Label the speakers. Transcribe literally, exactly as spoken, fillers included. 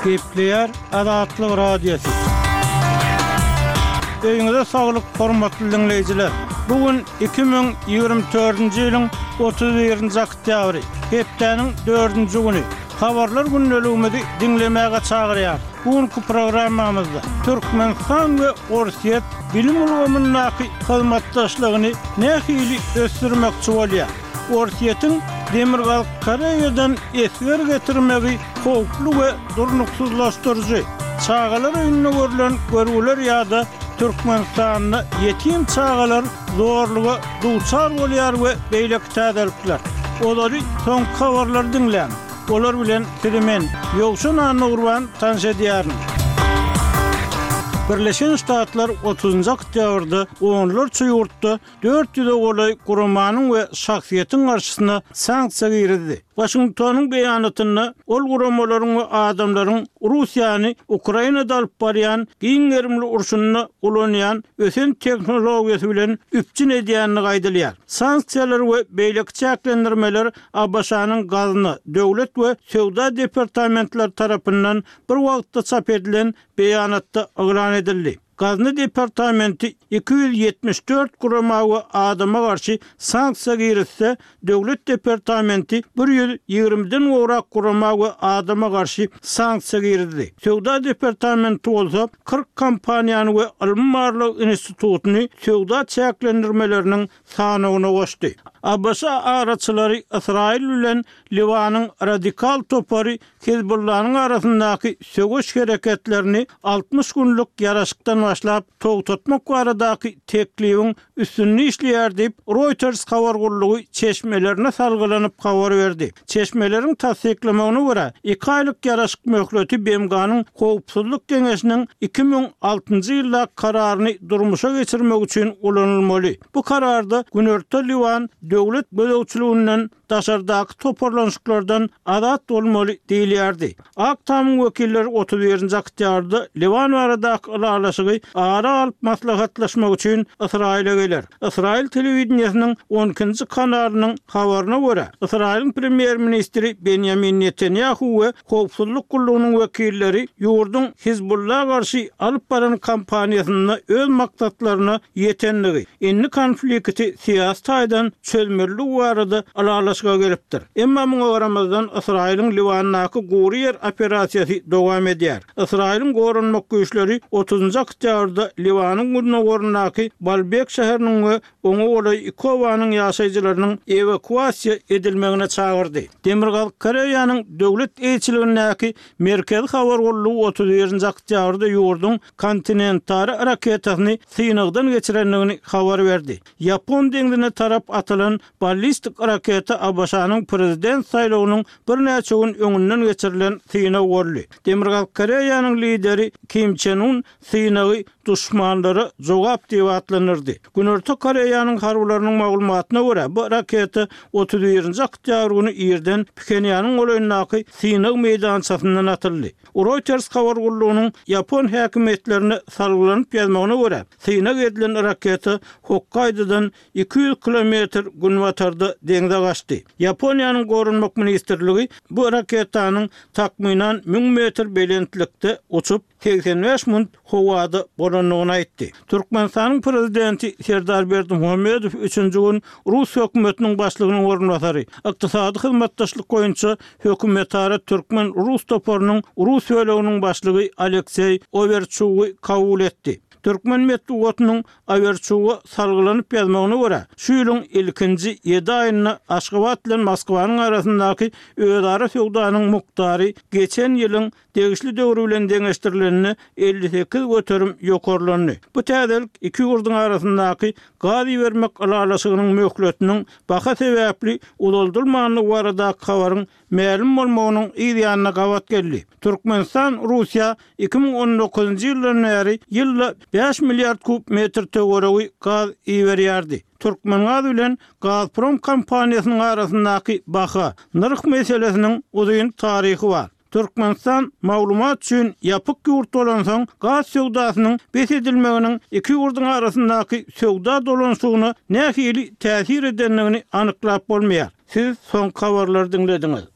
Speaker 1: Gepleyer Adatlyk Radiosu. Öýüňizde saglyk, hormatly dinleýijiler. Bugün iki bin ýygrimi dördünji ýylyň otuz birinji oktýabry, hepdeniň dördünji güni. Habarlar günneligimizi dinlemäge çagyrýar. Bugünkü programmamyzda Türkmenistan we Orsiýet bilim ulgamyndaky hyzmatdaşlygyny nähili ösdürmekçi bolýar. Orsiýetiň Demirgal Koreýadan esger getirmegi howplu we durnuksuzlaşdyrjy. Çağalar öňüne görülen görgüler ýa-da Türkmenistanyň ýetim çağalar zorlugy duçar bolýar we beýle täzelikler. Olary soň habarlar dinlän. Olar bilen Türkmen ýogşun anurwan tanşedýär. Birleşen Ştatlar otuzunji oktýabrda onlarça ýurtda dört ýüze golay gurumanyň we şahsiýetiň garşysyna sanksiýa girdi. Washingtonyň beýanatyna ol gurumalaryň we adamlaryň Russiýany Ukrainada alyp barýan giňerimli urşunyny ulanýan ösen teknologiýasy bilen üpçün edýänini gaýdylýar. Sanksiýalar we beýleki çäklendirmeler A B S-nyň gazyny döwlet we sowda departamentleri tarapyndan bir wagtda çap edilen beýanatda oglan edildi. Gazny departamenti iki yüz yetmiş dört guruma we adama garşy sanksiýa giritse, döwlet departamenti bir yüz ýygrimiden gowrak guruma we adama garşy sanksiýa girdi. Sowda departamenti bolsa kırk kompaniýany we Almanlyk institutuny sowda çäklendirmeleriniň sanawyna goşdy. A B S araçylary Israil bilen Liwanyň radikal topary Hizbullah'nyň arasyndaky sögüş hereketlerini altmış günlük ýaraşykdan başlap togtatmak baradaky teklibiň üstünni işleýär diýip Reuters habar gurulugy çeşmelerine salgylanyp habar berdi. Çeşmeleriň tasdiklemegine görä iki aýlyk ýaraşyk möhleti B M G'nyň Howpsuzlyk Geňeşiniň iki bin altynjy ýylda kararyny durmuşa geçirmek üçin ulanylmaly. Bu kararda Günörtde Liwan döwlet bölewçiliginden daşardaky toparlanşyklardan azat bolmaly diýilýärdi. Aktamyň wekilleri otuz birinji oktýabrda Liwan baradaky aralaşygy ara alyp maslahatlaşmak üçin Israil'e geler. İsrail telewizionynyň on ikinji kanalynyň habaryna görä, İsrail'in premier ministri Benjamin Netanyahu we Howpsuzlyk gullugynyň wekilleri ýurdun Hizbullah garşy alyp baran kampaniýasyny öz maksatlaryna ýetenligi, inni konflikti siýasat aýdan çözmerlik barada aralaşyga gelipdir. Emma muňa garamazdan İsrail'in Liwandaky Guriyer operasiýasy dowam edýär. İsrail'in gorunmak güýçleri otuzunji oktýabrda Liwanyň Gurnawornaky Balbek şäheriniň we oňa golay Ikowanyň ýaşaýjylarynyň evakuasiýa edilmegine çagyrdy. Demirgal Koreýanyň döwlet elçiligindäki merkezi habar gurulugy otuz birinji oktýabrda ýurdun kontinentary raketasyny Synagdan geçirenligini habar berdi. Yapon deňdine tarap atylan ballistik raketa A B S-nyň prezident saýlawynyň bir näçe gün öňünden geçirilen Synag boldy. Demirgal Koreýanyň lideri Kim Chen-un Synagy düşmanlary jogap diýip atlanyrdy. Günörtde Koreýanyň harbylarynyň maglumatyna görä, bu raketa otuz birinji oktýabr güni ýerden Pchenýanyň goýundaky Synag meýdançasyndan atyldy. Reuters habar gurulugynyň Yapon häkimetlerini salgylanyp ýazmagyna görä, Synag edilen raketa Hokkaidodan iki yüz kilometr günwatarda deňde gaçdy. Yaponiýanyň gorunmak ministrligi bu raketanyň takminan ming metr belentlikde uçup seksen beş mün howada bolanyny aýtdy. Türkmenistanyň prezidenti Serdar Berdimuhammedow üçünji gün Rus hökümetiniň başlygynyň ornwasary, ykdysady hyzmatdaşlyk goýunça hökümetara Türkmen Rus toparynyň Rus bölегiniň başlygy Aleksey Overchugy kabul etdi. Türkmen medeniýetiniň Overchugy salgylanyp ýazmagyna görä, şu ýylyň ilkinji ýedi aýyna Aşgabat bilen Moskwanyň arasyndaky özara sowdanyň muktary geçen ýylyň degişli döwrü bilen deňeşdirilenini elli sekiz göterim ýokarlandy. Bu täzelik iki ýurduň arasyndaky gaz bermek alalaşygynyň möhletiniň baha sebäpli uldurmanlygy barada habaryň ma'lum bolmagynyň ýa-da gawat geldi. Türkmenistan Russiýa iki bin on dokuzunji ýyldan beri ýylda beş milyard kub metr töweregi gaz iýerýärdi. Türkmenistан bilen Gazprom kompaniýasynyň arasyndaky baha narx meselesiniň uzun taryhy bar. Türkmenistan maglumat üçin ýapyk ýurt bolan soň gaz sowdasynyň besedilmeginiň iki ýurduň arasyndaky sowda dolanşygyna nähili täsir edenligini anyklap bolmaýar. Siz soň habarlary dinlediňiz.